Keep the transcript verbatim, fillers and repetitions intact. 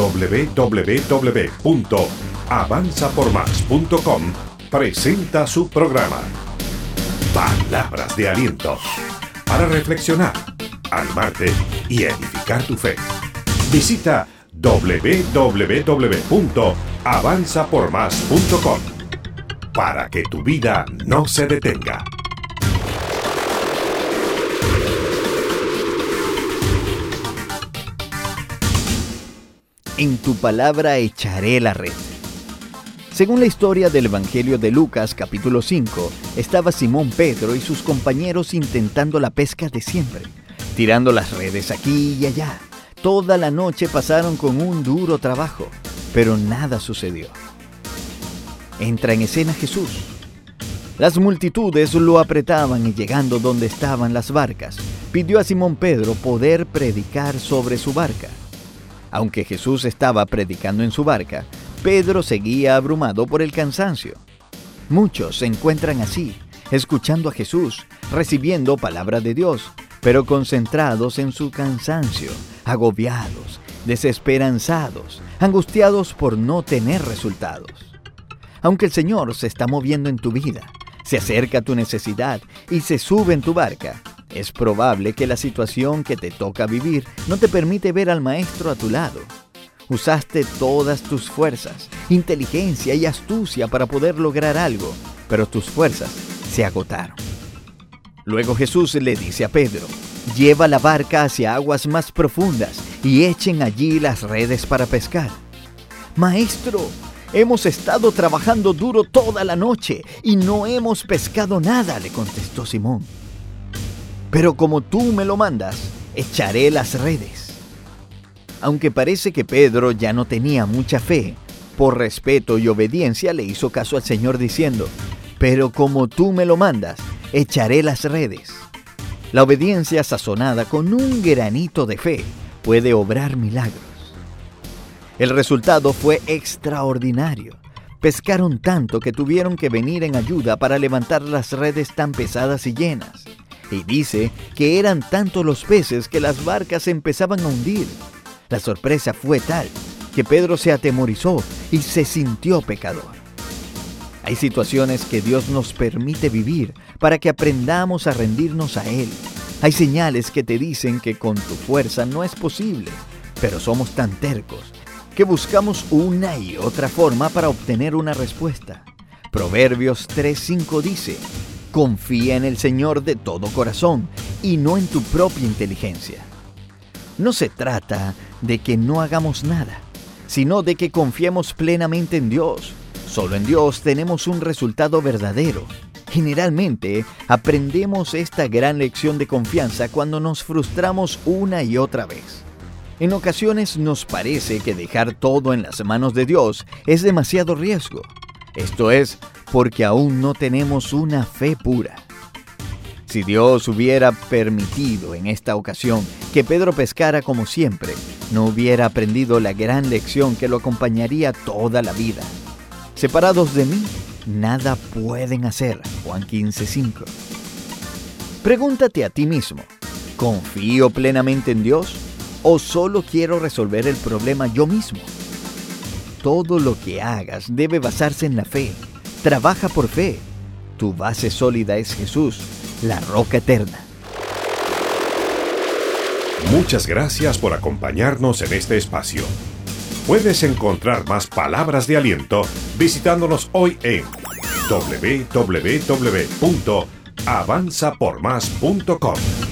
doble u doble u doble u punto avanza por más punto com presenta su programa Palabras de Aliento, para reflexionar, animarte y edificar tu fe. Visita doble u doble u doble u punto avanza por más punto com para que tu vida no se detenga. En tu palabra echaré la red. Según la historia del Evangelio de Lucas, capítulo cinco, estaba Simón Pedro y sus compañeros intentando la pesca de siempre, tirando las redes aquí y allá. Toda la noche pasaron con un duro trabajo, pero nada sucedió. Entra en escena Jesús. Las multitudes lo apretaban y llegando donde estaban las barcas, pidió a Simón Pedro poder predicar sobre su barca. Aunque Jesús estaba predicando en su barca, Pedro seguía abrumado por el cansancio. Muchos se encuentran así, escuchando a Jesús, recibiendo palabra de Dios, pero concentrados en su cansancio, agobiados, desesperanzados, angustiados por no tener resultados. Aunque el Señor se está moviendo en tu vida, se acerca a tu necesidad y se sube en tu barca, es probable que la situación que te toca vivir no te permite ver al Maestro a tu lado. Usaste todas tus fuerzas, inteligencia y astucia para poder lograr algo, pero tus fuerzas se agotaron. Luego Jesús le dice a Pedro: lleva la barca hacia aguas más profundas y echen allí las redes para pescar. Maestro, hemos estado trabajando duro toda la noche y no hemos pescado nada, le contestó Simón. Pero como tú me lo mandas, echaré las redes. Aunque parece que Pedro ya no tenía mucha fe, por respeto y obediencia le hizo caso al Señor diciendo: pero como tú me lo mandas, echaré las redes. La obediencia sazonada con un granito de fe puede obrar milagros. El resultado fue extraordinario. Pescaron tanto que tuvieron que venir en ayuda para levantar las redes tan pesadas y llenas. Y dice que eran tantos los peces que las barcas empezaban a hundir. La sorpresa fue tal que Pedro se atemorizó y se sintió pecador. Hay situaciones que Dios nos permite vivir para que aprendamos a rendirnos a Él. Hay señales que te dicen que con tu fuerza no es posible, pero somos tan tercos que buscamos una y otra forma para obtener una respuesta. Proverbios tres cinco dice: confía en el Señor de todo corazón y no en tu propia inteligencia. No se trata de que no hagamos nada, sino de que confiemos plenamente en Dios. Solo en Dios tenemos un resultado verdadero. Generalmente aprendemos esta gran lección de confianza cuando nos frustramos una y otra vez. En ocasiones nos parece que dejar todo en las manos de Dios es demasiado riesgo. Esto es porque aún no tenemos una fe pura. Si Dios hubiera permitido en esta ocasión que Pedro pescara como siempre, no hubiera aprendido la gran lección que lo acompañaría toda la vida. Separados de mí, nada pueden hacer. Juan quince cinco. Pregúntate a ti mismo: ¿confío plenamente en Dios o solo quiero resolver el problema yo mismo? Todo lo que hagas debe basarse en la fe. Trabaja por fe. Tu base sólida es Jesús, la roca eterna. Muchas gracias por acompañarnos en este espacio. Puedes encontrar más palabras de aliento visitándonos hoy en doble u doble u doble u punto avanza por más punto com.